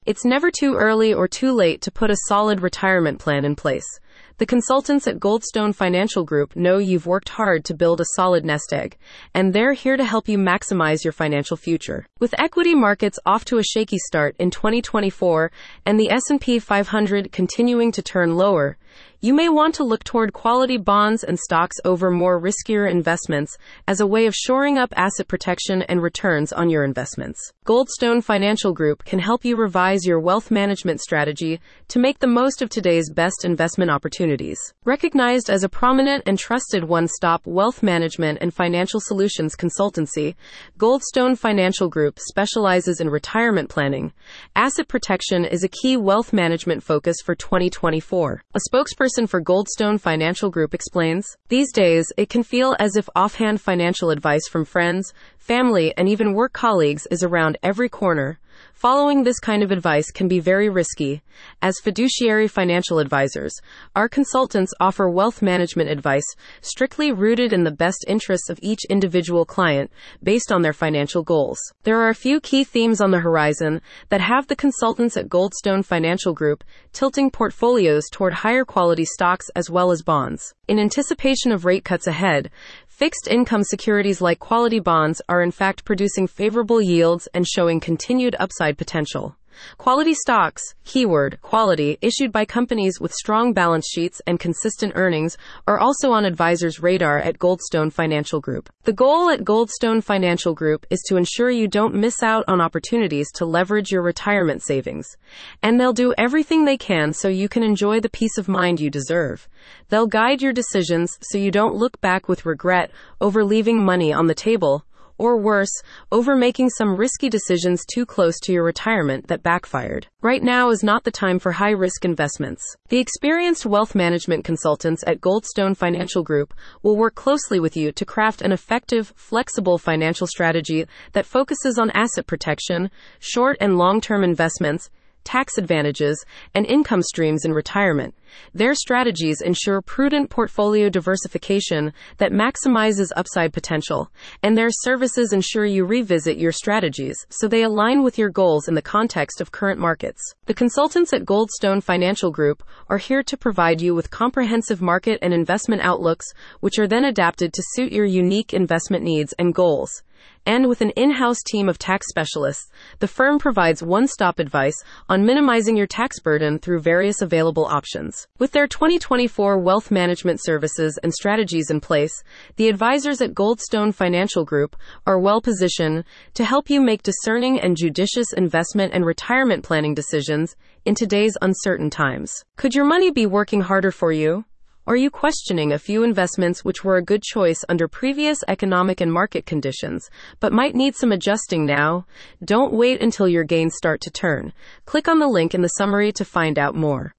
It's never too early or too late to put a solid retirement plan in place. The consultants at Goldstone Financial Group know you've worked hard to build a solid nest egg, and they're here to help you maximize your financial future. With equity markets off to a shaky start in 2024 and the S&P 500 continuing to turn lower, you may want to look toward quality bonds and stocks over more riskier investments as a way of shoring up asset protection and returns on your investments. Goldstone Financial Group can help you revise your wealth management strategy to make the most of today's best investment opportunities. Recognized as a prominent and trusted one-stop wealth management and financial solutions consultancy, Goldstone Financial Group specializes in retirement planning. Asset protection is a key wealth management focus for 2024. A spokesperson for Goldstone Financial Group explains, "These days, it can feel as if offhand financial advice from friends, family, and even work colleagues is around every corner. Following this kind of advice can be very risky. As fiduciary financial advisors, our consultants offer wealth management advice strictly rooted in the best interests of each individual client based on their financial goals. There are a few key themes on the horizon that have the consultants at Goldstone Financial Group tilting portfolios toward higher quality stocks as well as bonds. In anticipation of rate cuts ahead, fixed income securities like quality bonds are in fact producing favorable yields and showing continued upside potential. Quality stocks, keyword, quality, issued by companies with strong balance sheets and consistent earnings are also on advisors' radar at Goldstone Financial Group. The goal at Goldstone Financial Group is to ensure you don't miss out on opportunities to leverage your retirement savings. And they'll do everything they can so you can enjoy the peace of mind you deserve. They'll guide your decisions so you don't look back with regret over leaving money on the table, or worse, over making some risky decisions too close to your retirement that backfired. Right now is not the time for high-risk investments. The experienced wealth management consultants at Goldstone Financial Group will work closely with you to craft an effective, flexible financial strategy that focuses on asset protection, short and long-term investments, tax advantages, and income streams in retirement. Their strategies ensure prudent portfolio diversification that maximizes upside potential, and their services ensure you revisit your strategies so they align with your goals in the context of current markets. The consultants at Goldstone Financial Group are here to provide you with comprehensive market and investment outlooks, which are then adapted to suit your unique investment needs and goals. And with an in-house team of tax specialists, the firm provides one-stop advice on minimizing your tax burden through various available options. With their 2024 wealth management services and strategies in place, the advisors at Goldstone Financial Group are well-positioned to help you make discerning and judicious investment and retirement planning decisions in today's uncertain times. Could your money be working harder for you? Are you questioning a few investments which were a good choice under previous economic and market conditions, but might need some adjusting now? Don't wait until your gains start to turn. Click on the link in the summary to find out more.